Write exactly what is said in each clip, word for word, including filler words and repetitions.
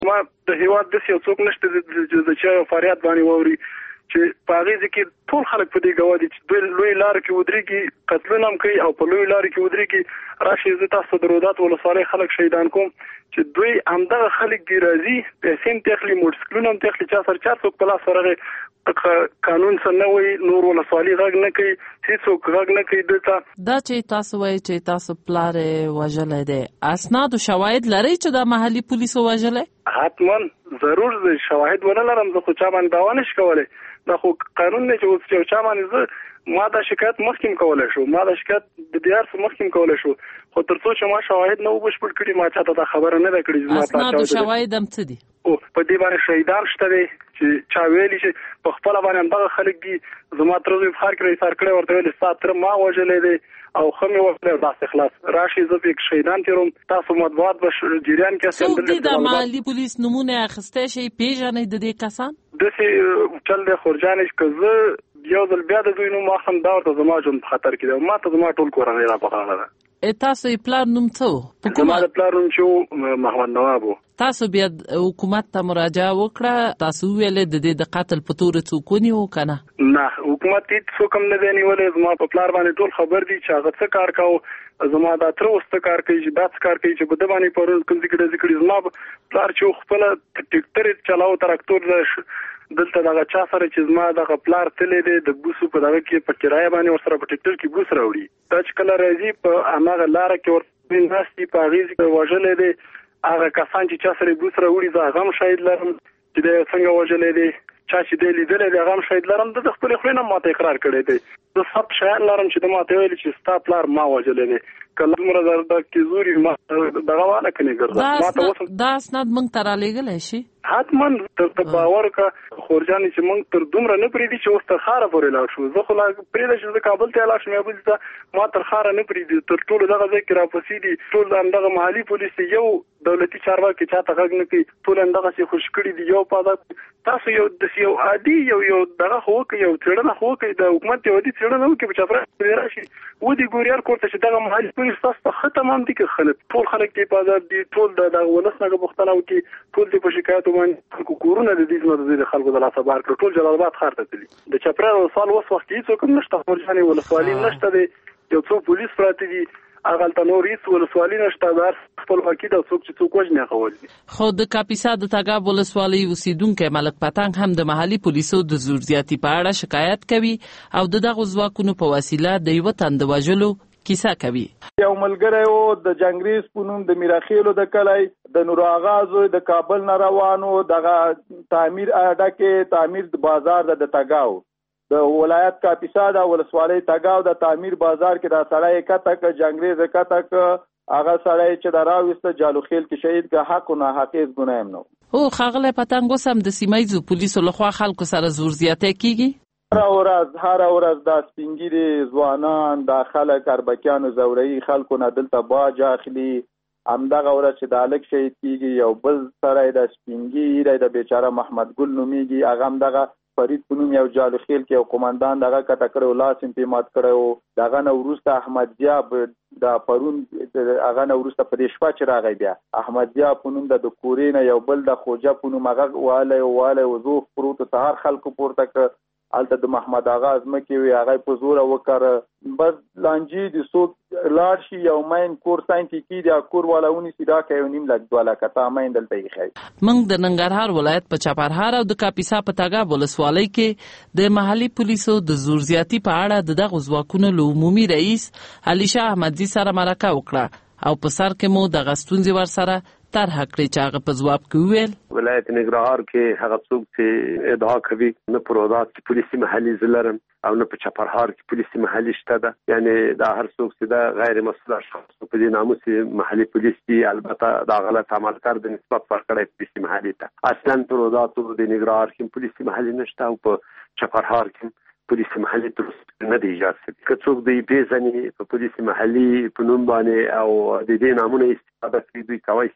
ما د هیواد د یو څوک نشته چې چا فریاد باندې ووري چې په هغه ځکه ټول خلک په دې ګواډي چې دوی لوی لار کې ودرېږي قتلونه هم کوي او په لوی لار کې ودرېږي راشي زه تاسو د رودات ولسوالۍ خلک شهیدان کوم چې دوی همدغه خلک دی راځي پیسې تخلي موټرسایکلونه هم تخلي چا سر چار څوک په لاس ورغه قانون سره نه وي نور ولسوالۍ غږ نه کوي هیڅوک غږ نه کوي دلته دا چې تاسو وایي چې تاسو پلار وژلې ده اسناد او شواهد لري چې د محلي پولیسو وژلې حتما ضرور د شواهد ونه لرم زه خو چا باندې داوا نشم کولای دا خو قانون نه چې اوس چا باندې زه ما دا شکایت مخکیم کولای شو ما دا شکایت د دیار څخه مخکیم کولای شو خو ترڅو چې ما شواهد نه وبشپړ کړی ما چاته دا خبره نه ده کړې ما اسناد او شواهد هم څه دي او په دې باندې شهیدان شته دي چې چا ویلي چې په خپل باندې دغه خلک دي زما تر زوی فخر کړی سار کړی ورته ویل ساتره ما وجلې دي او خمه وکړه داسې خلاص راشي زه په شهیدان تیروم تاسو مطبوعات به جریان کې څنګه د محلي پولیس نمونه اخسته شي پیژنې د دې کسان د سي چل د خورجانش کزه یو ځل بیا د دوی نو ما هم دا ورته زما جون خطر کې ده ما ته زما ټول کورنۍ را پخاله ده تاسو پلان نوم څه حکومت پلان نوم چې محمد نواب تاسو بیا حکومت ته مراجعه وکړه تاسو ویلې د دې د قتل په تور څوک ونیو کنه نه حکومت هیڅ څوک هم نه دی نیولې زما په پلان باندې ټول خبر دي چې هغه څه کار کاوه زما دا تر اوسه کار کوي چې دا څه کار کوي چې په د باندې پرون کوم ذکر ذکر زما پلان چې خپل ټریکټر چلاو تراکتور دلته دا چا سره چې زما د پلار تلې دي د بوسو په دغه کې په کرایه باندې ورسره په ټریکټر کې بوس راوړي دا چې کله راځي په هغه لار کې ورته ناشتي په غیزي کې وژلې دي هغه کسان چې چا سره بوس راوړي زه هغه شاهد لرم چې دا څنګه وژلې دي چا چې دې لیدلې دي هغه شاهد لرم د خپل خلینو ماته اقرار کړی دی زه سب شاهد لرم چې د ماته ویل چې ستا پلار ما وژلې دي کله موږ درته کې زوري ما دغه والا کني ګرځا ما ته دا اسناد موږ تر لګلې شي حتما ته باور کا خورجان چې موږ تر دومره نه پریدي چې اوس تر خاره پورې لاړ شو زه خو لا پریده چې د کابل ته لاړ شم یا بل ته ما تر خاره نه پریدي تر ټولو دغه ځای کې را پسې دي ټول دغه محلي پولیس یو دولتي چارواکي چاته غږ نه کوي ټول دغه څه خوش کړي دي یو پاده تاسو یو د یو عادي یو یو دغه خو کې یو څړنه خو کې د حکومت یو دي څړنه کې په چفره راشي و دي ګوريار کوړه چې دغه محلي پولیس تاسو ختم هم دي کې خلک ټول خلک کې پاده دي ټول د ولسنګ بوختنه وکي ټول دي په شکایت باندې کورونه د دې زموږ د خلکو د لاسه بار کړ ټول جلال آباد ښار ته تللی د چپره وصال وس وخت هیڅ کوم نشته خورجانې ولسوالۍ نشته دی یو څو پولیس پراته دي هغه تل نور هیڅ ولسوالۍ نشته دار خپل واکید او څوک چې څوک وژنې غوړي خو د کاپیسا د تګاب ولسوالۍ اوسیدونکو ملک پتنګ هم د محلي پولیسو د زور زیاتی په اړه شکایت کوي او دغه ځواکونو په وسیله د یو تند وژلو کیسه کوي یو ملګری وو د جنگریز پونم د میراخیلو د کلای د نور آغاز د کابل نه روانو دغه تعمیر اډه کې تعمیر بازار د تګاو د ولایت کاپیسا د ولسوالۍ تګاو د تعمیر بازار کې د سړی کته جنگریز کته هغه سړی چې د راوسته جالو خیل کې شهید که حق نه حقیقت ګنایم نو او خغله پتنګ وسم د سیمایزو پولیسو لخوا خلکو سره زور زیاته کیږي هر ورځ هر ورځ د سپینګری ځوانان د خلک اربکیانو زوري خلکو نه دلته باج اخلي همدغه ورځ چې د الک شهید کیږي یو بل سره د سپینګری د بیچاره محمد ګل نومیږي هغه همدغه فرید پونم یو جالو خیل کې یو قومندان دغه کټ کړو لاسم په مات کړو دغه نو ورسته احمد جاب د پرون هغه نو ورسته په دې شپه چې راغی بیا احمد جاب پونم د کورینه یو بل د خوجا پونم هغه واله واله وضو پروت سهار خلکو پورته ک الته د محمد آغا ازمکه وی هغه په زور وکړه بس لانجی د سوق لاړ شي یو مین کور ساينتیکی د کور والاونی سیدا کوي نیم لګ دواله کته مین دلته یې خای موږ د ننګرهار ولایت په چاپرهار او د کاپیسا په تګاب ولسوالۍ کې د محلي پولیسو د زور زیاتی په اړه دغه ځواکونو له عمومي رئیس علي شاه احمدزي سره مرکه وکړه او په سر کې مو د غستونځي ور سره طرح کړی چې هغه په ځواب کې ویل ولایت ننګرهار کې هغه څوک چې ادعا کوي نه پرودات کې پولیسي محلي زلرم او نه په چاپرهار کې پولیسي محلي شته ده یعنی دا هر څوک چې دا غیر مسؤل اشخاص په دې ناموس محلي پولیس دي البته دا غلط عمل کړ د نسبت ورکړی پولیسي محلي ته اصلا پرودات د ننګرهار کې پولیسي محلي نشته او په چاپرهار کې پولیس محلي درست نه دی ایجاد شوی که څوک دی پیژني په پولیس محلي په نوم باندې او د دې نامونه استفاده کوي دوی کوي چې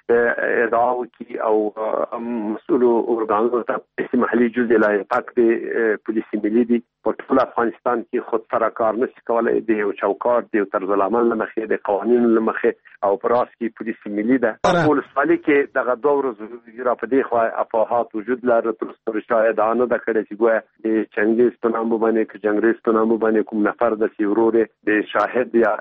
ادعا وکړي او مسؤلو ارګانونو ته پولیسي محلي جزء لایق دی پولیسي ملي دي په ټول افغانستان کې خود سره کار نشي کولای دی او چوکاټ دی او طرز العمل لمخې د قوانینو لمخې او پراس کې پولیسي ملي ده په ولسوالۍ کې دغه دوه ورځې را په دې خوا افواهات وجود لري تر شاید نه د کړي چې ګویا د چنګیز په نامه باندې کې جنگریز په نامه باندې کوم نفر د سیورور د شاهد یا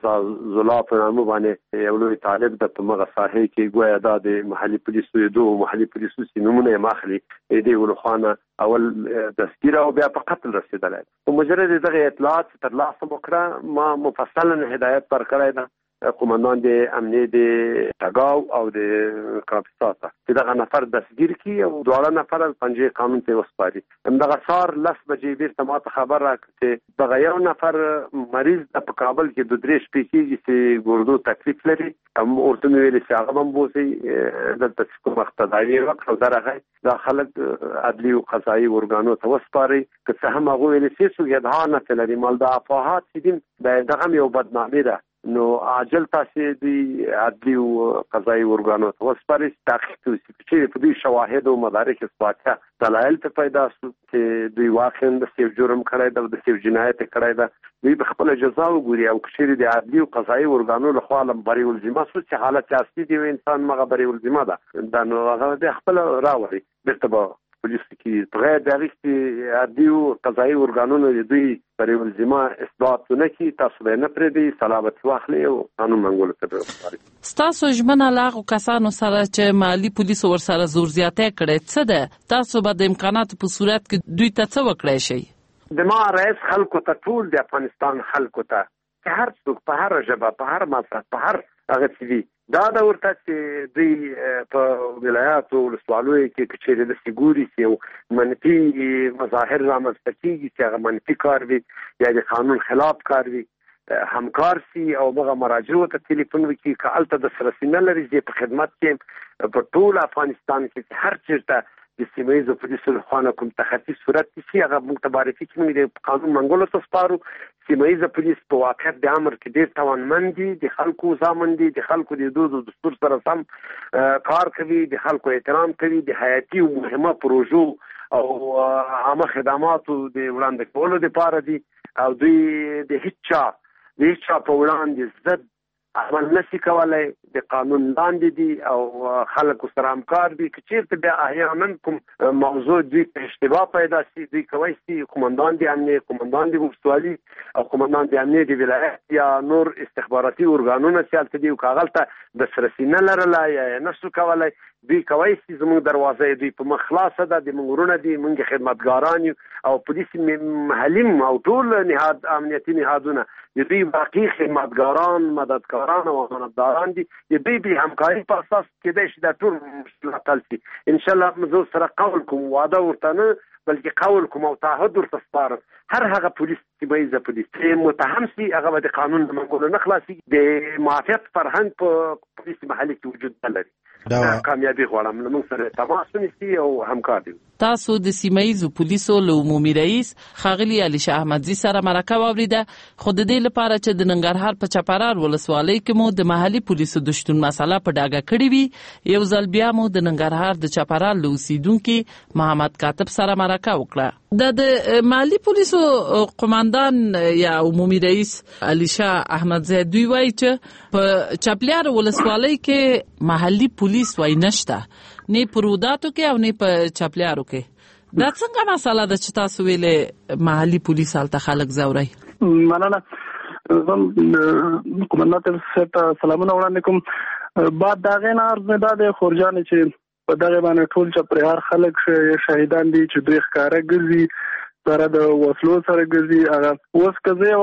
زلا په نامه باندې یو لوی طالب د په مغه ساحې کې ګویا د محلي پولیسو دوه محلي پولیسو سینمونه ماخلي دې ولخانه اول تذکره او بیا په قتل رسیدل او مجرد دغه اطلاعات تر لاسه وکړه ما مفصلا هدایت پر کړی ده قومندان د امنیه د تګاو او د کاپیساتا چې دغه نفر دستگیر کی او دواړه نفر پنځه قانون ته وسپاري همدغه سار لس بجې بیرته ماته خبر راکړه چې دغه یو نفر مریض په کابل کې د درې شپې کېږي چې ګردو تکلیف لري هم ورته ویل چې هغه هم بوسي دلته کوم اقتداري وکړو درغه دا خلک عدلي او قضایي ورګانو ته وسپاري که څه هم هغه ویل چې څو یدها نه تلري مال د افواهات چې دغه یو بدنامي ده نو عاجل تاسو دی عدلي او قضایي ورګانو ته وسپاري تحقیق چې په دې شواهد او مدارک اثباتیا دلایل ته پیدا شو چې دوی واقعا د سیو جرم کړی د سیو جنایت کړی دا دوی په خپل جزا وګوري او کشري د عدلي او قضایي ورګانو له خوا لم بری ولزمه سو چې حالت اصلي دی انسان مغه بری ولزمه ده دا نو هغه د خپل راوړي برته پولیس کې بغیر د هغې عدلي او قضایي ورګانونو دوی بری ولزمه اثبات نه کی تاسو نه پرې دی صلابت واخلي او قانون منګول ته وسپاري تاسو ژمنه لاغو کسانو سره چې مالی پولیس ور سره زور زیاته کړي څه ده تاسو به د امکاناتو په صورت کې دوی ته څه وکړای شي د ما رئیس خلکو ته ټول د افغانستان خلکو ته چې هر څوک په هر ژبه په هر مذهب په هر هغه څه دا دا ورته چې دوی په ولایاتو ولسوالیو کې کچېره د سګوري چې منفي مظاهر رامنځته کیږي چې هغه منفي کار وي یا د قانون خلاف کار وي همکار سي او هغه مراجعو ته ټلیفون وکړي کالته د سرسینه لري چې په خدمت کې په ټول افغانستان کې هر چیرته د سیمایي پولیسو خانه کوم تخصص صورت کې هغه متبارفي کې د قانون منګولو ته سپارو سیمایي پولیس په واقعیت د امر کې ډېر توانمند دي د خلکو ځامن دي د خلکو د دود او دستور سره سم کار کوي د خلکو احترام کوي د حیاتي او مهمه پروژو او عامه خدماتو د وړاندې کولو لپاره دي او دوی د هیڅ چا د هیڅ چا په وړاندې ضد عمل نشي کولای د قانون لاندې دي او خلکو سره همکار دي چې چیرته بیا احیانا کوم موضوع دوی په اشتباه پیدا شي دوی کوي چې قومندان دي امنیه قومندان دي ولسوالي او قومندان دي امنیه د ولایت یا نور استخباراتي ارګانونه چې تل دي او کاغلته د سرسینه لرله یا نشو کولای دوی کوي چې زموږ دروازه دوی په مخلاصه ده د منګورونه دي موږ خدمتګاران او پولیس محلیم او ټول نهاد امنیتي نهادونه دوی باقي خدمتګاران مددګاران او امانتداران دي دوی به همکاري په اساس کې د شي د ټول مشکلات حل شي ان شاء الله موږ سره قول کوم وعده ورته نه بلکې قول کوم او تعهد ورته سپارم هر هغه پولیس چې به ز پولیس چې متهم سي هغه د قانون د منګولو نه خلاصي د معافیت فرهنګ په پولیس محلي کې وجود لري دا کامیابی غواړم موږ سره تماس ونیسي او همکار دي تاسو د سیمایي پولیسو له عمومي رئیس خاغلی علي شاه احمدزي سره مرکه واوریده خود دې لپاره چې د ننګرهار په چپرهار ولسوالۍ کې مو د محلي پولیسو د شتون مسله په ډاګه کړې وي یو ځل بیا مو د ننګرهار د چپرهار له اوسیدونکو محمد کاتب سره مرکه وکړه د محلي پولیسو قومندان یا عمومي رئیس علي شاه احمدزي دوی وایي چې په چپلیار ولسوالۍ کې محلي پولیس وای نشته نه پروداتو کې او نه په چپلیارو کې دا څنګه مسله ده چې تاسو ویلې محلي پولیس حالت خلک زوري مننه زم کومندان ته سلامونه وړاندې کوم بعد دا غن ارزه ده خورجان چې په دغه باندې ټول چپریار خلک شهیدان دي چې دوی ښکارا ګرځي سره د وسلو سره ګرځي هغه اوس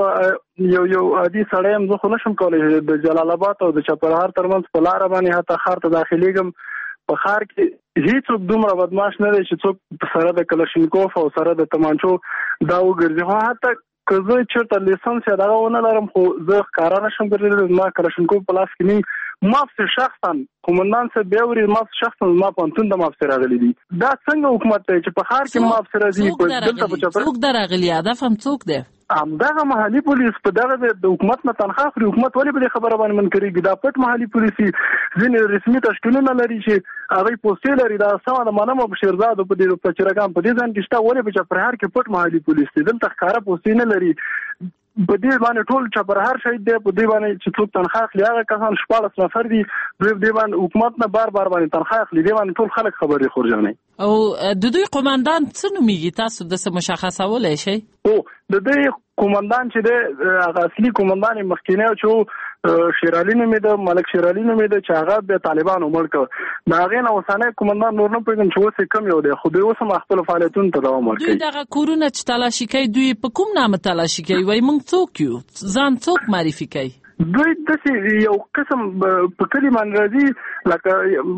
کزه یو یو عادي سړی هم زه خو نشم کولی د جلال آباد او د چپرهار ترمنځ په لار باندې حتی ښار ته داخليږم په ښار کې هیڅوک دومره بدمعاش نه دی چې څوک سره د کلاشینکوف او سره د تمانچو دا وګرځي خو حتی که زه چېرته لیسنس یا دغه ونه لرم خو زه ښکاره نشم ګرځېدلی زما کلاشینکوف په لاس کې نه مافس شخصا کومندان صاحب بیا وري مافس شخصا ما پونتون د مافس راغلي دي دا څنګه حکومت دی چې په ښار کې مافس راځي په دلته په چپر څوک دراغلي هدف هم څوک دی همدغه محلي پولیس په دغه د حکومت نه تنخواه اخلي. حکومت ولې په دې خبره باندې منکرېږي؟ دا پټ محلي پولیس ځینې رسمي تشکیلونه لري چې هغوی پوستې لري. دا سمه ده، منم په شیرزاد په دې په چرګان په دې ځان کې شته. ولې په چپرهار کې پټ محلي پولیس دی؟ دلته ښکاره پوستې نه لري. په دې باندې ټول چپرهار شهید دی. په دې باندې چې څوک تنخواه اخلي هغه کسان شپاړس نفر دي. دوی په دې باندې حکومت نه بار بار باندې تنخواه اخلي. دې باندې ټول خلک خبر دي خورجانې. او د دوی قومندان څه نومیږي؟ تاسو د څه مشخصولی شئ؟ او د دوی قومندان چې دی هغه اصلي قومندان مخکینی چې شیرعلي نومېده، ملک شیرعلي نومېده، چې هغه د طالبانو مړ کړ. د هغې نه اوسنی قومندان نور نه پوهېږم چې اوس یې کم یو دی، خو دوی اوس هم خپلو فعالیتونو ته دوام ورکوي. دوی دغه کورونه چې تلاشي کوي دوی په کوم نامه تلاشي کوي؟ وایي موږ څوک یو؟ ځان څوک معرفي کوي؟ دوی داسې یو قسم په کلي باندې راځي لکه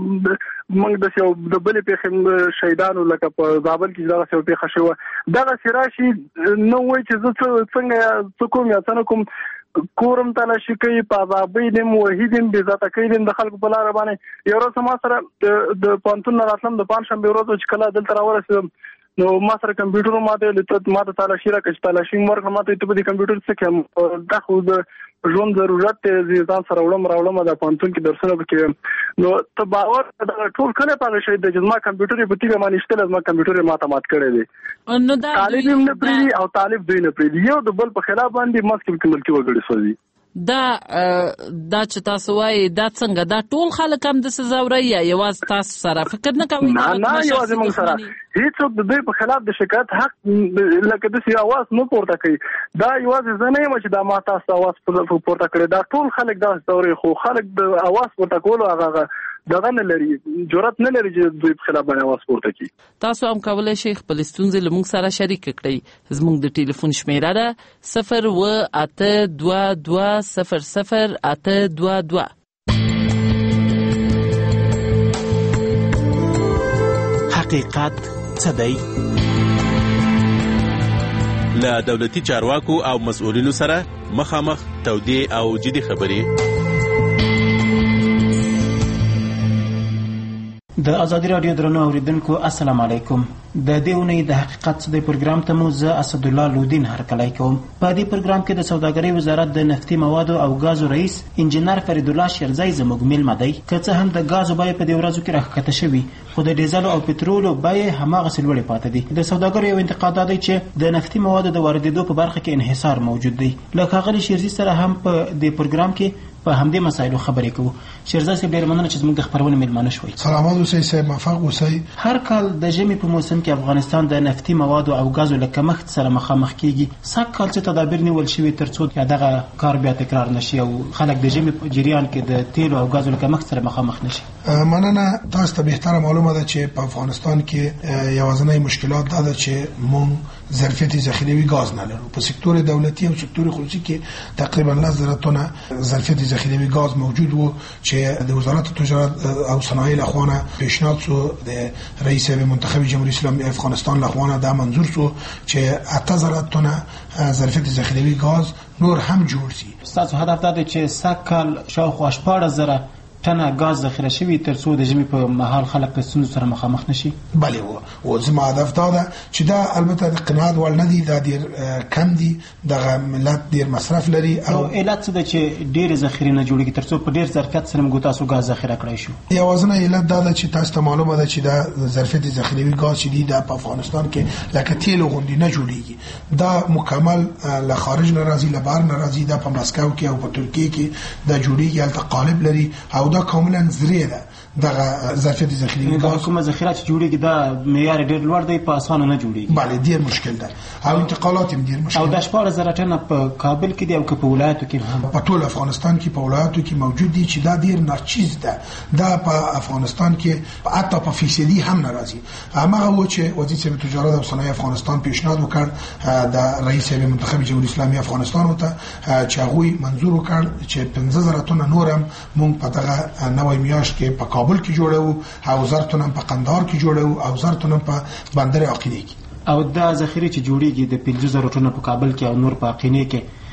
موږ داسې یو د بلې پېښې شهیدانو لکه په زابل کې دغسې یو پېښه شوه، دغسې راشي نه وایي چې زه څنګه څه کوم یا څه نه کوم. کورم تلاشي کوي، په عذابۍ دیم، وحید دیم، بې عزته کوي دیم د خلکو په لاره باندې. یو ورځ ما سره د پوهنتون نه راتلم، د پنجشنبې ورځ چې کله دلته راورسېدم نو ما سره کمپیوټر ما ته ویل ما ته تلاشي راکړه، چې تلاشي مې ورکړه. ما ته ته په دې کمپیوټر څه کوم؟ دا خو د ژوند ضرورت دی، ځان سره وړم راوړم د پوهنتون کې درسونه پکې. نو ته باور ټول کله په هغه شی دی چې زما کمپیوټر یې په تیږه باندې ایستلی، زما کمپیوټر یې ما ته مات کړی دی. طالب هم نه پرېږدي او طالب دوی نه پرېږدي. یو د بل په خلاف باندې منځ کې ملکي وګړي سوځي. دا دا چې تاسو وایي دا څنګه؟ دا ټول خلک هم داسې ځوروي یا یوازې تاسو سره؟ فکر نه کوئ؟ نه نه، یوازې موږ سره هېڅوک د دوی په خلاف د شکایت حق لکه داسې اواز نه پورته کوي. دا یوازې زه نه یم چې دا ما تاسو ته اواز پورته کړی، دا ټول خلک داسې ځوروي. خو خلک د اواز پورته کولو هغه دغه نه لري، جرأت نه لري چې دوی په خلاف باندې اواز پورته کړي. تاسو هم کولی شئ خپل ستونزې له موږ سره شریک کړئ. زموږ د ټلیفون شمیره ده صفر اووه اته دوه دوه صفر صفر اته دوه دوه. حقیقت څه دی؟ له دولتي چارواکو او مسؤلینو سره مخامخ تودې او جدي خبرې. د ازادي راډیو درنو اوریدونکو السلام علیکم. د دې اونۍ د حقیقت څه دی پروګرام ته مو زه اسدالله لودین هرکلی کوم. په دې پروګرام کې د سوداګرۍ وزارت د نفتي موادو او غازو رئیس انجینر فریدالله شیرزی زموږ میلمه دی. که څه هم د غازو بیې په دې ورځو کې راښکته شوي، خو د ډیزلو او پټرولو بیې هماغسې لوړې پاتې دي. د سوداګرو یو انتقاد دا دی چې د نفتي موادو د واردېدو په برخه کې انحصار موجود دی. له ښاغلي شیرزي سره هم په دې پروګرام کې په همدې مسایلو خبرې کوو. شیرزا صاحب ډېره مننه چې زموږ د خپرونې میلمانه شوئ. سلامات اوسئ صاحب، موفق اوسئ. هر کال د ژمي په موسم کې افغانستان د نفتي موادو او غازو له کمښت سره مخامخ کیږي. سږ کال څه تدابیر نیول شوي تر څو دغه کار بیا تکرار نشي او خلک د ژمي په جریان کې د تیلو او غازو له کمښت سره مخامخ نشي؟ مننه. تاسو ته بهتره معلومه ده چې په افغانستان کې یوازینی مشکلات دا ده چې مونږ ظرفیت ذخیروي غاز نه لرو. په سکتور دولتي او سکتور خصوصي کې تقریبا لس زره تنه ظرفیت ذخیروي غاز موجود وو چې د وزارت تجارت او صنایع لخوا پیشنهاد شو د رئیس منتخب جمهوری اسلامی افغانستان لخوا دا منظور شو چې اته زره تنه ظرفیت ذخیروي غاز نور هم جوړ شي. تاسو هدف دا دی چې سږ کال شاوخوا شپاړس زره ټنه غاز ذخیره شوي تر څو د ژمي په مهال خلک د ستونزو سره مخامخ نشي. بله و او زما هدف دا ده چې دا البته د قناعت وړ نه دي، دا ډېر کم دي، دغه ملت ډېر مصرف لري. او علت څه ده چې ډېرې ذخیرې نه جوړېږي تر څو په ډېر ظرفیت سره موږ تاسو غاز ذخیره کړی شو؟ یوازینی علت دا ده چې تاسو ته معلومه ده چې دا ظرفیت ذخیروي غاز چې دي دا په افغانستان کې لکه تیلو غوندې نه جوړېږي. دا مکمل له خارج نه راځي، له بهر نه راځي. دا په مسکو کې او په ترکیه کې دا جوړېږي، هلته قالب لري او دا کاملا زریه ده. دغه ظرفیت ذخیروي غاز کومه ذخیره چې جوړېږي دا معیار ډېر لوړ دی، په اسانه نه جوړېږي. بله ډېر مشکل ده او انتقالات هم ډېر مشکل. او د شپاړس زره ټنه په کابل کې دی او که په ولایاتو کې هم؟ په ټول افغانستان کې په ولایاتو کې موجود دي چې دا ډېر ناچیز ده. دا په افغانستان کې حتی په فیصدي هم نه راځي. هماغه و چې وزیر تجارت او صنایع افغانستان پیشنهاد وکړ د رئیس منتخب جمهوری اسلامی افغانستان ته چې هغوی منظور وکړ چې پنځه زره تنه نور هم مونږ په دغه نوې میاشت کې په کابل کې جوړو، او زر تنه په قندهار کې جوړو، او زر تنه په بندر عقیله کې. او دا ذخیره چې جوړیږي د پنځه زره ټنه په کابل کې او نور په عقینې کې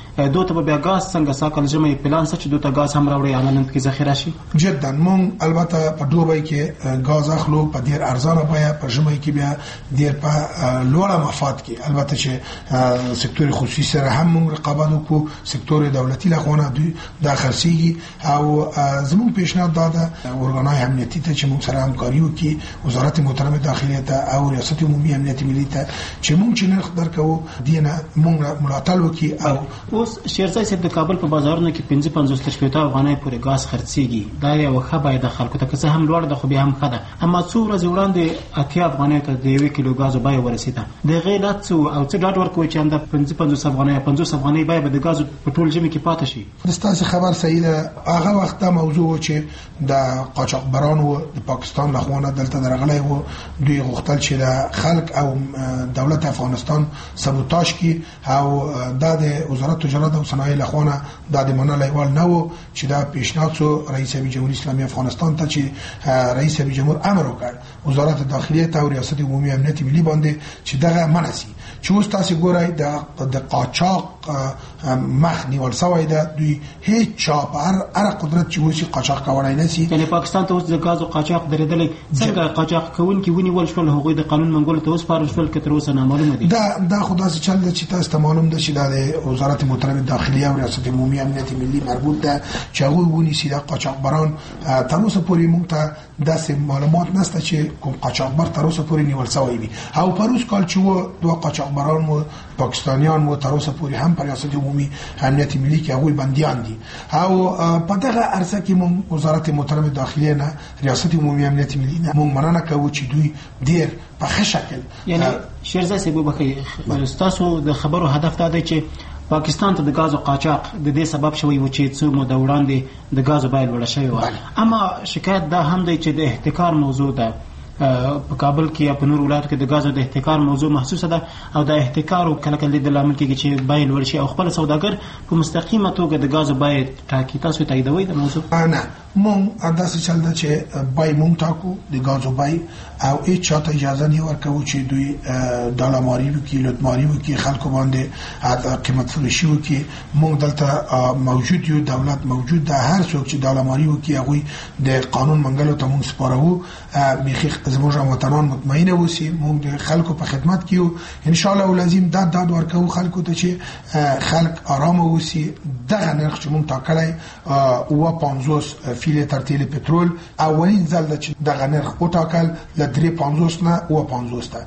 دوی ته بیا غاز څنګه ساکل جمعي پلان څه چې دوی ته غاز هم راوړي عملاً کې ذخیره شي؟ جدا مونږ البته په دوبۍ کې غاز اخلو په ډیر ارزانه بیه، په ژمي کې بیا ډیر په لوړه مفاد کې. البته چې سکتور خصوصي سره هم مونږ رقابت وکړو، سکتور دولتي لخوا دوی داخلسيږي او زموږ پیشنهاد داده ارګانای امنیتي ته چې مونږ سره همکاري وکړي، وزارت محترمه داخليه ته او ریاست عمومي امنیت ملي ته چې مونږ چې نرخ درکو دینه مونږ ملاتړ وکړي. او اوس شیرزای صاحب د کابل په بازارونو کې پنځه پنځوس تر شپږ افغانۍ پورې غاز خرڅيږي، دا یو ښه بیه د خلکو ته که هم لوړ ده خو بیا هم ښه ده. اما څو ورځې وړاندې اتیا افغانۍ ته د یو کیلو غاز بیه ورسیده. د غیلت څو او څه ډاډ ورکوي چې انده پنځه پنځوس افغانۍ پنځوس افغانۍ بیه به د غاز په ټول ژمي کې پاتې شي؟ ستاسو خبر صحیح ده. هغه وخت دا موضوع چې د قاچاقبرانو د پاکستان لخوا دلته درغلي وو، دوی غوښتل چې د خلک او دولت افغانستان سبوتاژ کی او د وزارت تجارت او صنایع لخوا د منلای وال نو چې دا پیشنهاد سو رئیس جمهوریت اسلامي افغانستان ته چې رئیس جمهور امر وکړ وزارت داخليه او ریاست عمومي امنیت ملي باندې چې دغه منسي چې اوس تاسو ګورئ د قاچاق مخ نیول سوی ده. دوی هیڅ چا په هر قدرت چې وسی قاچاق کولای نشي. یعنی پاکستان ته اوس د غاز او قاچاق درېدل څنګه قاچاق کوونکي ونیول شول، هغوی د قانون منګولو ته اوس پاره شول که تر اوسه نامعلومه دي. دا دا خدای څه چل ده چې تاسو ته معلوم ده چې د وزارت محترمه داخليه او ریاست عمومي امنیت ملي مربوط ده چې هغوی ونیسي د قاچاقبران. تر اوسه پورې موږ ته داسې معلومات نشته چې کوم قاچاقبر تر اوسه پورې نیول شوی وي. او پروس کال چې و دوه قاچاقبران و پاکستانیان و تر اوسه پورې هم پر ریاست عمومي امنیت ملي کې هغوی بنديان دي. او په دغه عرصه کې موږ وزارت محترمه داخليه نه ریاست عمومي امنیت ملي نه موږ مننه کوو چې دوی ډیر په ښه شکل یعنی شیرزای صاحب وبخي تاسو د خبرو هدف دا دی چې پاکستان ته د غاز او قاچاق د دې سبب شوی و چې څو مو د وړاندې د غاز بیه لوړه شوی و. اما شکایت دا هم دی چې د احتکار موضوع ده په کابل کې یا په نور ولایت کې د غاز د احتکار موضوع محسوسه ده او د احتکار کله کله د لامل کېږي چې بیه لوړ شي او خپل سوداګر په مستقیمه توګه د غاز بیه ټاکي. تاسو تاییدوي د موضوع؟ نه، مونږ انداسه چل ده چې بیه مونږ ټاکو د غاز بیه او هیڅ چاته اجازه نه ورکوو چې دوی دالاماری وکړي، لوټماری وکړي، خلکو باندې قیمت فروشي وکړي. مونږ دلته موجود یو، دولت موجود ده، هر څوک چې دالاماری وکړي هغوی د قانون منګلو ته مونږ سپارو. میخي زموږ وطنان مطمئن اوسي، مونږ د خلکو په خدمت کې یو. ان شاء الله ولازم دا داد ورکوو خلکو ته چې خلک آرام اوسي. دغه نرخ چې مونږ ټاکلی اوه پنځوس فی لیتر تیل پټرول اولین ځل ده چې دغه نرخ وټاکل له درې پنځوس نه اوه پنځوس ته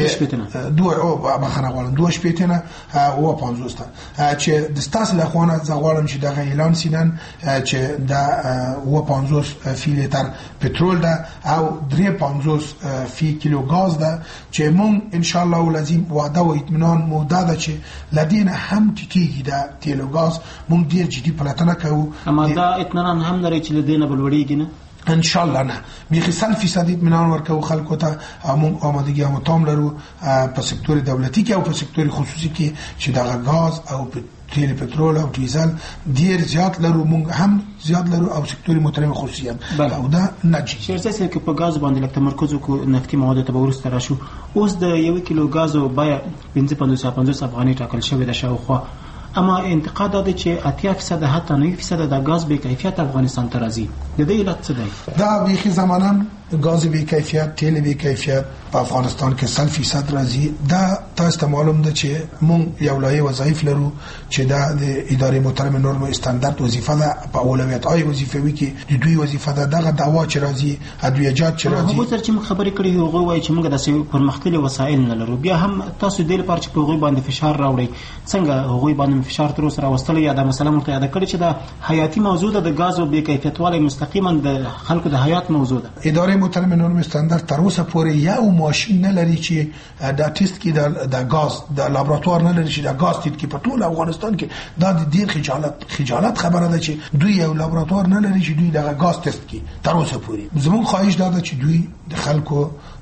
چې دوه او بخښنه غواړم دوه شپېته نه اوه پنځوس ته چې د ستاسو لخوا نه زه غواړم چې دغه اعلان سي نن چې دا اوه پنځوس فی لیتر پټرول ده او درې پنځوس فی کیلو غاز ده چې مونږ ان شاء الله ولازم وعده او اطمینان مو داده چې لدينا هم ټیټیږي دا تیل او غاز. مونږ ډیر جدي پلاتنه کوو. اما دا اطمینان هم لري چې لدينا بلوړیږي نه ان شاء الله نه میخي سل فیصد اطمینان ورکوو خلکو ته. موږ آمادګي هم تام لرو په سکتور دولتي کې او په سکتور خصوصي کې چې دغه غاز او تیل پټرول او ډیزل ډیر زیات لرو. موږ هم زیات لرو او سکتور محترم خصوصي هم او دا نجی. شیرزای صاحب کې په غاز باندې لکه تمرکز وکړو، نفتي مواد ته ورسته راشو. اوس د یو کیلو غاز بیه پنځه پنځوس پنځوس افغانۍ ټاکل شوې ده شاوخوا. اما انتقاد دا چې اتیا فیصد حتی نه فیصد د غاز به کیفیت افغانستان ته راځي. د دې علت څه دی؟ دا بیخي زمانم غاز به کیفیت، تیل به کیفیت په افغانستان کې سل فیصد راځي. دا تاسو ته معلوم ده چې مونږ یو لایه وظایف لرو چې دا د ادارې محترمه نورم استاندارد وظیفه ده په اولویت آی وظیفوي کې د دوی وظیفه ده. دغه دعوا چې راځي ادویجات چې راځي هغه سره چې موږ خبرې کړې هغه وایي چې موږ د پرمختللي وسایل نه لرو. بیا هم تاسو د دې لپاره چې په هغوی باندې فشار راوړئ، څنګه هغوی باندې فشار تر اوسه راوستلی یا دا مثلا مرته یاد کړی چې دا حیاتي موضوع ده د غاز او بې کیفیتوالي مستقیما د خلکو د حیات موضوع ده. ادارې محترمه نورم استاندارد تر اوسه پورې یو ماشین نه لري چې دا ټیسټ کې د غاز د لابراتوار نه لري چې د غاز ټیسټ کې په ټول افغانستان کې دا د ډیر خجالت خجالت خبره ده چې دوی یو لابراتوار نه لري چې دوی د غاز ټیسټ کې تر اوسه پورې. زموږ خواهش ده چې دوی د خلکو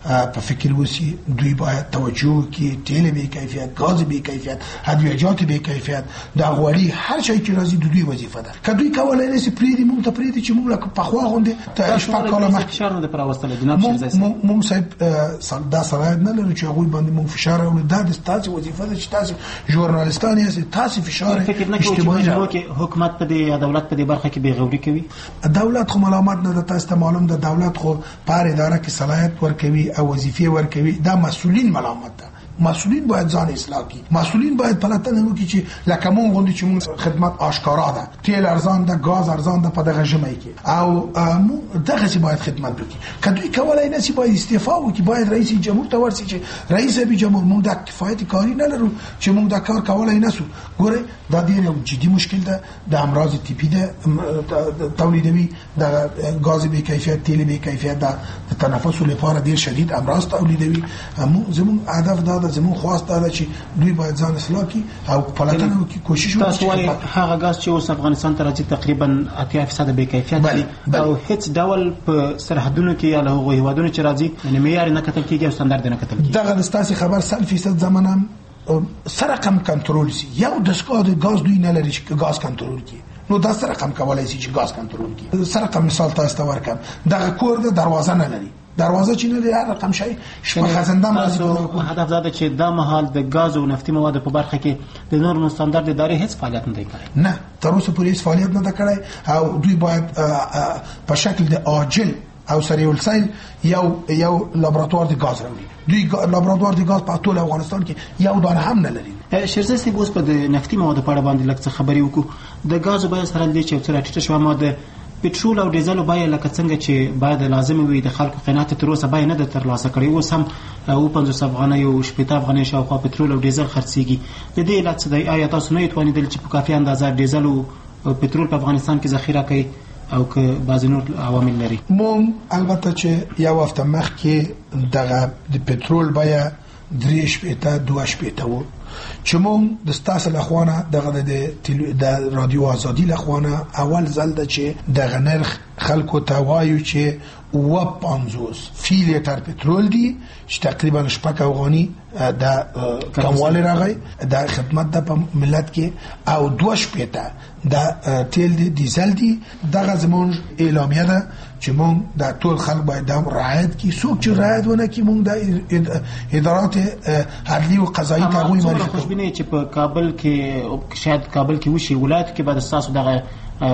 په فکر وسی دوی باید توجه کی تیل به کیفیت، غاز به کیفیت، ادویجات به کیفیت، دا غوړي هر شي چې راځي د دوی وظیفه ده. کدوې کولای نه سي پریدي مونږ ته پریدي چې مونږ لکه په خوا غونډه ته شپه کاله مخکې فشار نه پر واستله جناب شیرزای صاحب مونږ صاحب دا سره نه لرو چې هغه باندې مونږ فشار او د تاسو وظیفه ده چې تاسو ژورنالیستان یې تاسو فشار اجتماعي کې حکومت په دې دولت په دې برخه کې بیغوري کوي. دولت خو ملامت نه ده، تاسو ته معلوم ده دولت خو پر اداره کې صلاحیت ورکوي او وظیفه ورکوي، دا مسؤلین ملامت ده. مسؤلین باید ځان اصلاح کړي، مسؤلین باید پلاتنه وکړي چې لکه مونږ غوندي چې مونږ خدمت آشکارا ده، تیل ارزان ده، غاز ارزان ده په دغه ژمي کې او دغه څه باید خدمت وکړي. کدوې کولای نه سي باید استعفا وکړي، باید رئیس جمهور ته ورسي چې رئیس به جمهور مونږ د کفایت کاری نه لرو چې مونږ دا کار کولای نه سو. ګوره دا ډیر یو جدي مشکل ده، د امراض تیپی ده تولیدوي، د غاز به کیفیت، تیل به کیفیت، د تنفس لپاره ډیر شدید امراض تولیدوي. مو زمون هدف دا زمون خواست دا چې دوی باید ځان اصلاح کړي او پلاتنه وکړي، کوشش وکړي. تاسو وايي هغه غاز چې اوس افغانستان ته راځي تقریبا اتیا فیصد به کیفیت دي او هیڅ ډول په سرحدونو کې یا له هغو هیوادونو چې راځي یعنی معیار نه کتل کېږي او ستاندرد نه کتل کېږي. دغه ستاسو خبر صد فیصد زمانم سره کم کنټرول سي. یو دستګاه د غاز دوی نه لري چې غاز کنټرول کړي، نو دا سره کم کولای شي چې غاز کنټرول کړي. سره کم مثال تاسو ته ورکم، دغه کور د دروازه نه لري، دروازه چې نه لري هر رقم شي شپه خزنده راځي. هدف دا چې دا مهال د غاز او نفتي موادو په برخه کې د نورمال ستاندرد ادارې هیڅ فعالیت نه کوي. نه تر اوسه پورې هیڅ فعالیت نه کوي او دوی باید په شکل د عاجل او سریع السیل یو یو لابراتوار د غاز راوړي. دوی لابراتوار د غاز په ټول افغانستان کې یو دانه هم نه لري. شیرزای صاحب اوس په نفتي موادو په اړه باندې لکه خبرې وکړو. د غاز بیه سره د چې څه راټیټه شوه، ما د پټرول او ډیزل بیه لکه څنګه چې باید لازم وي د خلکو قناعت تر اوسه بیه نه ده ترلاسه کړې. اوس هم او پنځوس افغانۍ او شپږ افغانۍ شاوخوا پټرول او ډیزل خرڅېږي. د دې علت څه دی؟ آیا تاسو نه توانیدل چې په کافي اندازه ډیزل او پټرول په افغانستان کې ذخیره کړئ او که بعض نور عوامل لري؟ مونږ البته چې یو هفته مخکې دغه د پټرول بیه درې شپېته دوه شپېته و چې مونږ د ستاسو لخوانه دغه د رادیو آزادي لخوانه اول ځل ده چې دغه نرخ خلکو ته وایو چې اوه پنځوس فی لیټر پټرول دی چې تقریبا شپږ افغاني د کموالی راغی د خدمت د په ملت کې، او دوه شپېته د تیل دی ډیزل دی. دغه زمونږ اعلامیه ده چې مونږ د ټول خلک باید دا رعایت کړي. څوک چې رعایت ونه کړي مونږ د ادارات عدلي او قضایي ته هغوی معرفي کوو. خوشبیني چې په کابل کې شاید کابل کې وشي ولایت کې به ستاسو دغه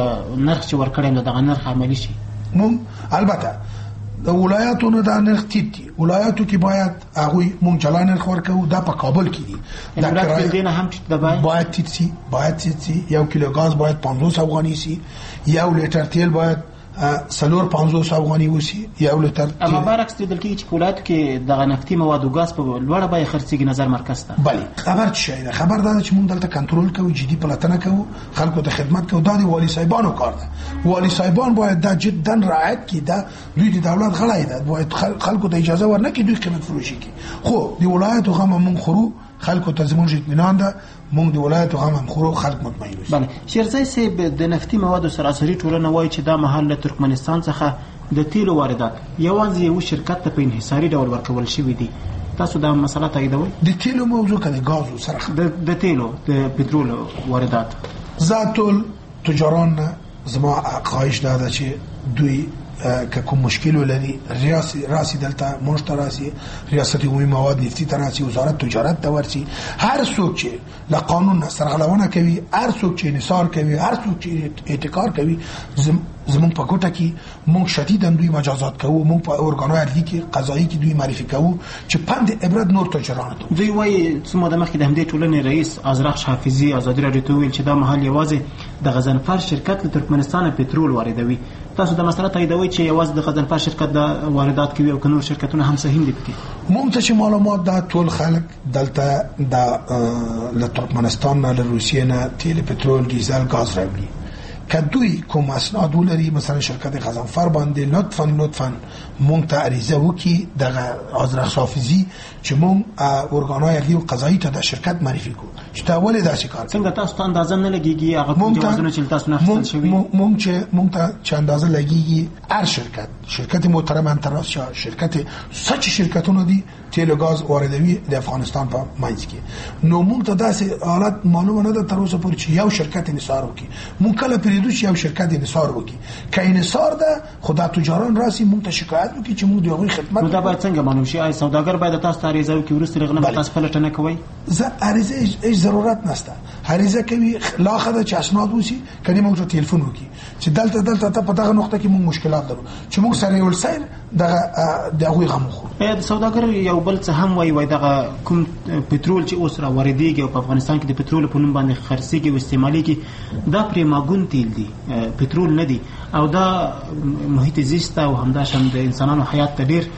نرخ چې ورکړی نو دغه نرخ عملي شي. مونږ البته د ولایتونو د نرخ ټیټ دي، ولایتو کې باید هغوی مونږ جلا نرخ ورکوو. دا په کابل کې دي، دا کرایه هم ټیټ ده، باید ټیټ سي، باید ټیټ سي. یو کیلو غاز باید پنځوس افغاني سي، یو لیټر تیل باید سلور پنځوس افغاني وسی، یو لیټر. اما برعکس د دلته چې ولایت کې د نفتي مواد او غاز په لوړه بیه خرڅېږي، نظر مرکز ته. بله خبر څه شي ده؟ خبر دا چې مونږ دلته کنټرول کوو، جدي پلاتنه کوو، خلکو ته خدمت کوو. دا د والی صاحبانو کار ده. والی صاحبان باید دا جدا رعایت کړي. دا دوی د دولت غړي ده، باید خلکو ته اجازه ورنکړي دوی قیمت فروشي کړي. خو د ولایت غم مونږ خورو، خلکو ته زموږ اطمینان ده، مونږ د ولایت غم هم خورو، خلک مطمئن وي. بله شیرزای صاحب د نفتي موادو سراسري ټولنه وایي چې دا مهال له ترکمنستان څخه د تیلو واردات یوازې یو شرکت ته په انحصاري ډول ورکول شوي دي. تاسو دا مسله تاییدوئ؟ د تیلو موضوع که د غازو سره د تیلو د پټرول واردات زه ټول تجاران نه زما خواهش دا ده چې دوی که کوم مشکل ولري ریاست راسي دلته مونږ ته راسي، ریاست عمومي مواد نفتي ته راسي، وزارت تجارت ته ورسي. هر څوک چې له قانون سرغړونه کوي، هر څوک چې انحصار کوي، هر څوک چې احتکار کوي، زمونږ په کوټه کې مونږ شدیداً دوی مجازات کوو. مونږ په ارګانو عدلي کې قضایي کې دوی معرفي کوو چې پند عبرت نور تجاران ته. دوی وایي څه موده مخکې د همدې ټولنې رئیس ازرخش حافظي ازادي راډیو ته وویل چې دا مهال یوازې د غضنفر شرکت له ترکمنستان پټرول واردوي. تاسو د مسله تاییدوئ چې یوازې د غضنفر شرکت د واردات کوي او که نور شرکتونه هم سهیم دي پکې؟ مونږ ته چې معلومات دا ټول خلک دلته د له ترکمنستان نه له روسیې نه تیل پټرول ډیزل غاز راوړي. که دوی کوم اسناد ولري مثلا شرکت غضنفر باندې لطفا لطفا مونږ ته عریضه وکي دغه آذرخ حافظي چې مونږ ارګانای عدلی او قضایي ته د شرکت معرفي کو چې تا ولې داسې کار څنګه تاسو ته اندازه نه لګيږي هغه کوم جوازونه چې تاسو نه اخیستل شوی مونږ چې مونږ ته چې اندازه لګيږي هر شرکت شرکت محترم انتراسیا شرکت سچ شرکتونه دي تیل او غاز واردوي د افغانستان په منځ کې نو مونږ ته داسې حالت معلومه نه ده تر اوسه پورې چې یو شرکت انحصار وکي مونږ کله پریدو چې یو شرکت انحصار وکي که انحصار ده خدا تجاران راسي مونږ ته شکایت وکي چې مونږ د هغوی خدمت نو دا باید څنګه معلوم شي آی سوداګر باید تاسو ته عریضه وکي ورسته رغنه به تاسو پلټنه کوئ زه عریضه هیڅ ضرورت نشته عریضه کوي لا خدای چې اسناد وسی کله مونږ ته ټلیفون وکي چې دلته دلته ته په دغه نقطه کې مونږ مشکلات لرو چې مونږ سره یو سیر دغه دغه غو خو د سوداګر یو بل څه هم وای وای دغه کوم پټرول چې اوس را واردېږي او په افغانستان کې د پټرول په نوم باندې خرڅېږي او استعمالېږي دا پرې ماګون تیل دي پټرول نه دي او دا محیط زیست او همداشان د انسانانو حیات ته ډېر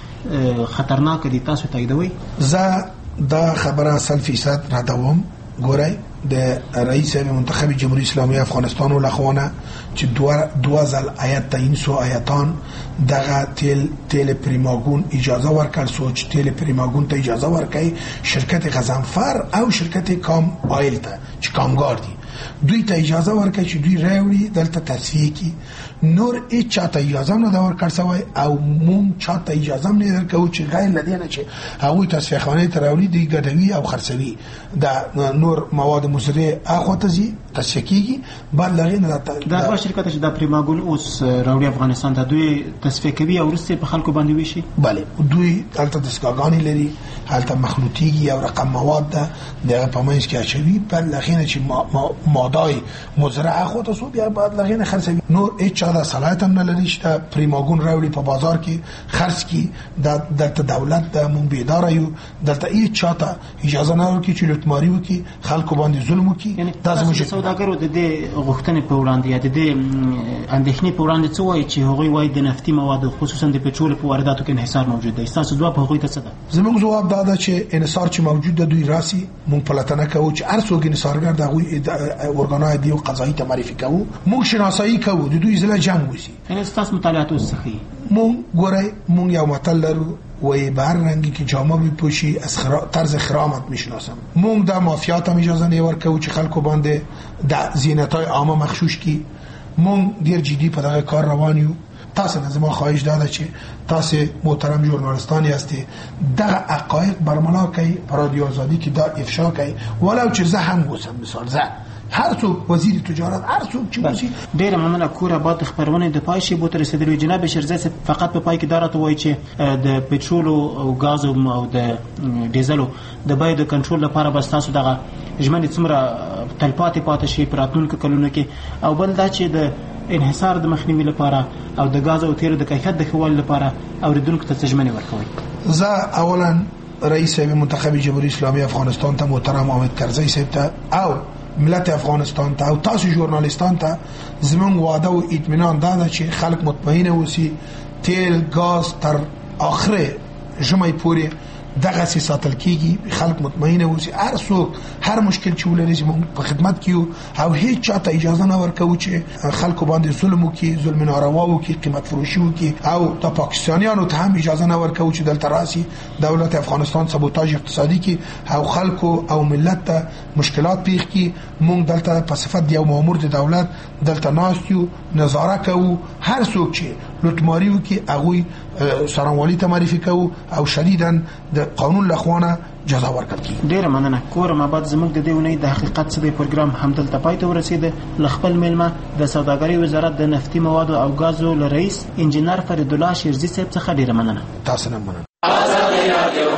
خطرناک دي تاسو تاییدوي زه دا خبره صد فیصد ردوم ګورئ د رئیس منتخب جمهوری اسلامی افغانستان ولخوانه چې دوه دوه ځل آیت تعیین سو آیتان دغه تیل تیل پریماگون اجازه ورکړ سوچ تیل پریماگون ته اجازه ورکړي شرکت غضنفر او شرکت کام آیل ته چې کامګار دي دوی ته اجازه ورکړي چې دوی راوړي دلته تصفیه کی نور هیڅ چاته اجازه نه دا ورکړ سوی او مون چاته اجازه نه درکو چې غیر لدینه چې هغه تصفیه خانه ته راوړي دی ګډوي او خرڅوي دا نور مواد مصرف اخو ته زی تصفیه کیږي بل لغې نه دا دا شرکت چې د پریماګون اوس راوړي افغانستان ته دوی تصفیه کوي او ورسته په خلکو باندې ویشي bale دوی دلته دستګاګانی لري هلته مخلوطیږي او رقم مواد ده دغه په منځ کې اچوي بل لغې چې مادای مزرعه خو ته سو بیا بعد لغې خرڅوي نور هیڅ دا صلاحیت هم نه لري چې پریماګون راوړي په بازار کې خرڅ کی د دلته دولت د مون بیدار یو دلته هیڅ چاته اجازه نه ورکړي چې لوټماری وکړي خلکو باندې ظلم وکړي دا زموږ سوداګرو د دې غوښتنې په وړاندې یا د دې اندېښنې په وړاندې څه وایي چې هغوی وایي د نفتي موادو خصوصا د پټرول په وارداتو کې انحصار موجود دی ستاسو ځواب هغوی ته څه ده زموږ ځواب دا ده چې انحصار چې موجود ده دوی راسي مونږ پلټنه کوو چې هر څوک انحصارګر د هغوی ارګانای دی او قضایي ته معرفي کوو مونږ شناسایی کوو د دوی ځله جنګ وشي یعنې ستاسو مطالعات اوس څه ښیي مونږ ګورئ مونږ یو متل لرو وی به هر رنگی که جامه بپوشی از خرا... طرز خرامت میشناسم مونږ د مافیات هم اجازه نه ورکوو چې خلکو باندې د زینتای عامه مخشوش کی مونږ ډیر جدي په دغه کار روان یو تاسو نه زما خواهش داده چې تاسو محترم ژورنالیستانی هستی دغه حقایق برملا کوي په رادیو آزادی کې دا افشا کوي ولو چې زه هم وسم مثال زه هر څوک وزیر تجارت هر څوک چې وسی ډیر مننه کور آباد خبرونه د پایشي بو تر رسیدلو جناب شیرزاد فقط په پای کې دارته وایي چې د پټرول او غاز او د ډیزلو د بیې د کنټرول لپاره بس تاسو دغه ژمنې څومره تلپاتې پاتې شي په راتلونکو کلونو کې او بل دا چې د انحصار د مخنیوي لپاره او د غاز او تیلو د کیفیت د ښه والي لپاره اوریدونکو ته ژمنې ورکوي زه اولا رئیس منتخب جمهوری اسلامی افغانستان ته محترم حامد کرزی صاحب ته او ملت افغانستان ته او تاسو ژورنالیستان ته زمون واده او اطمینان داده چې خلک مطمئن اوسي تیل غاز تر اخره جمعې پورې دغه سي ساتل کیږي خلک مطمئن اوسي هر څوک هر مشکل چې ولري زمون په خدمت کیو او هیڅ چاته اجازه نه ورکوي چې خلکو باندې ظلم وکي ظلم ناروا وکي قیمت فروشي وکي او د پاکستانیانو ته هم اجازه نه ورکوي چې دلته راسي دولت افغانستان سبوتاژ اقتصادي کی او خلکو او ملت ته مشکلات پیښ کی مونږ دلته په صفت دی او مامور د دولت دلته ناستیو نظاره کوو هر څوک چې لوټماری وکي هغه سرانوالی ته معرفي کوو او شدیداً د قانون لخوانه جزا ورکړل کی ډیر مننه کور ما بعد زموږ د دیونی د حقیقت څخه پروګرام همدلته پای ته ورسیده لخپل ملما د سوداګرۍ وزارت د نفتي موادو او غازو رئیس انجنیر فرید الله شیرزی صاحب څخه ډیر مننه تاسو نه مننه